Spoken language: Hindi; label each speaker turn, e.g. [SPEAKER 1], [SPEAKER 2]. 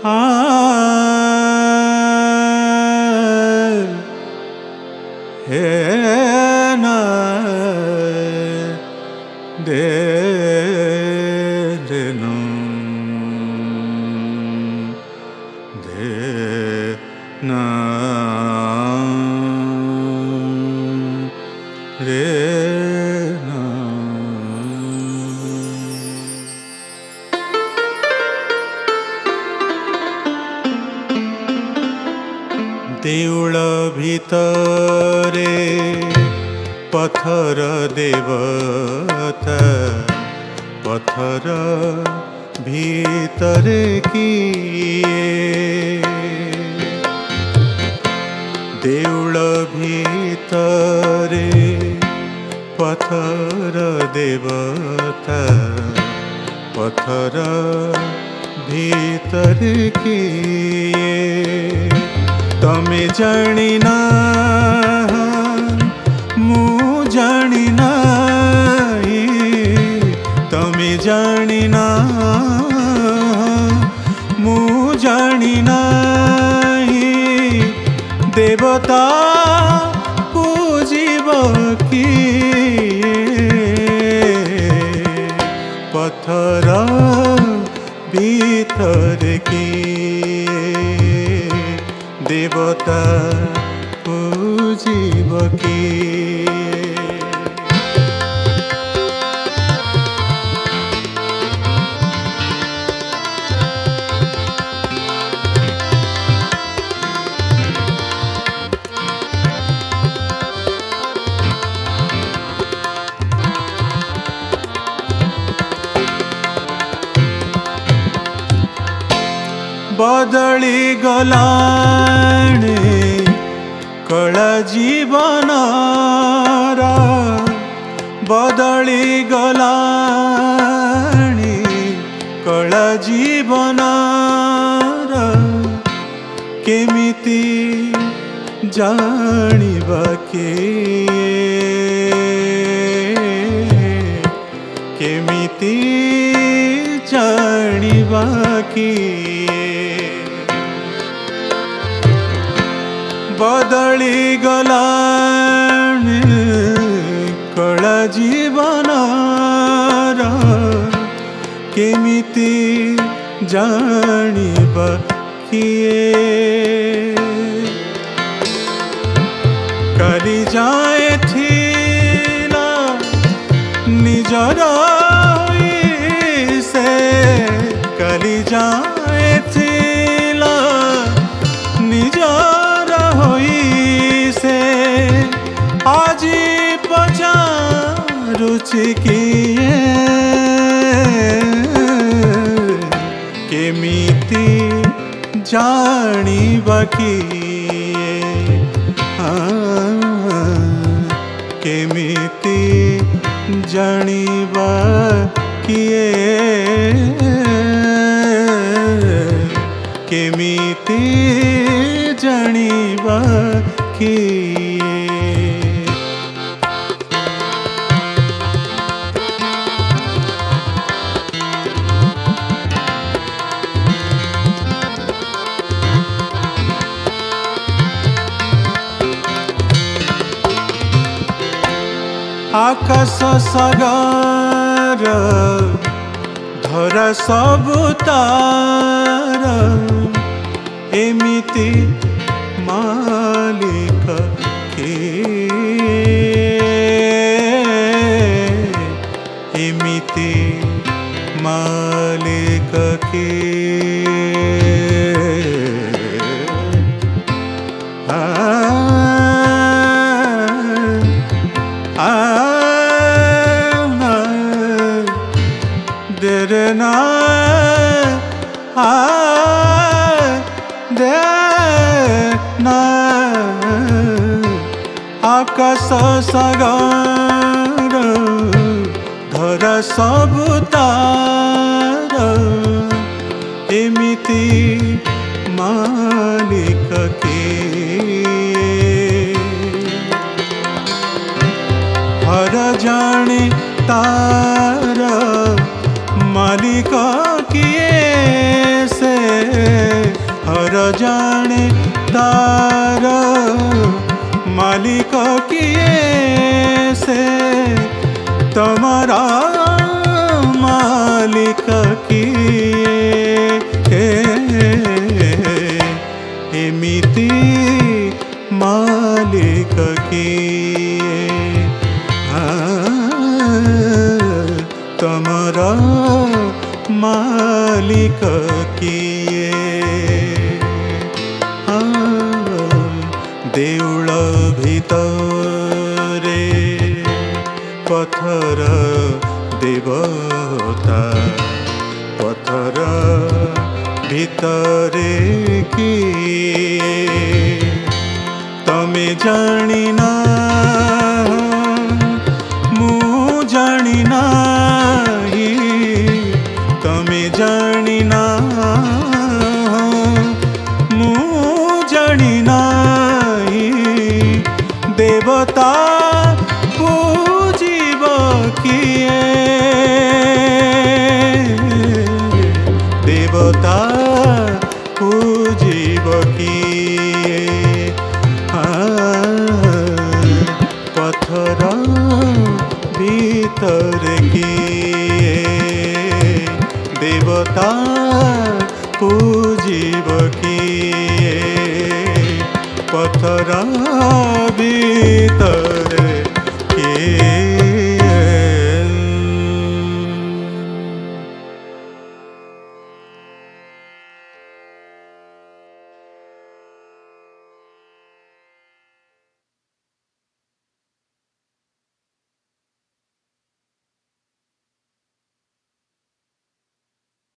[SPEAKER 1] आ हे ना दे रे नो दे ना रे ना। देउळ भितरे पत्थर देवता पत्थर भितरे किए देउळ भितरे पत्थर देवता पत्थर भितरे किए तमे जानी ना मु जानी नाही तमे जानी ना मु जानी नाही देवता पूजिब किए पत्थर भीतर किए देवता पूजिब किए। बदली गलाणे कला जीवन बदली गलाणे कला जीवन केमिति जानिबा केमिति जानिबा बदली गलाणे कला जीवन केमिति जानिबा किए कली जाए थिला निजर से कली जाए थिला निजर से आज पचारुछि किए केमिति जानिबा किए केमिति जानिबा किए केमिति जानिबा किए। आकाश सागर धरा सबु तार एमिति मालिक किए एमिति मालिक देना देना आकाश सागर धरा सबु तार एमिति मालिक किए हर जाने तार मालिक किए से जाने तार मालिक किए से तुम्हारा मालिक किए एमिति मालिक किए तुम्हारा मालिक किए देउल भितरे पत्थर देवता पत्थर भितरे किए तमे जानिना मु जानिना तमे जानिना मु जानिना देवता पूजिब किए देवता पूजिब किए पत्थर भीतर किए देवता पूजिब किए पत्थर भीतर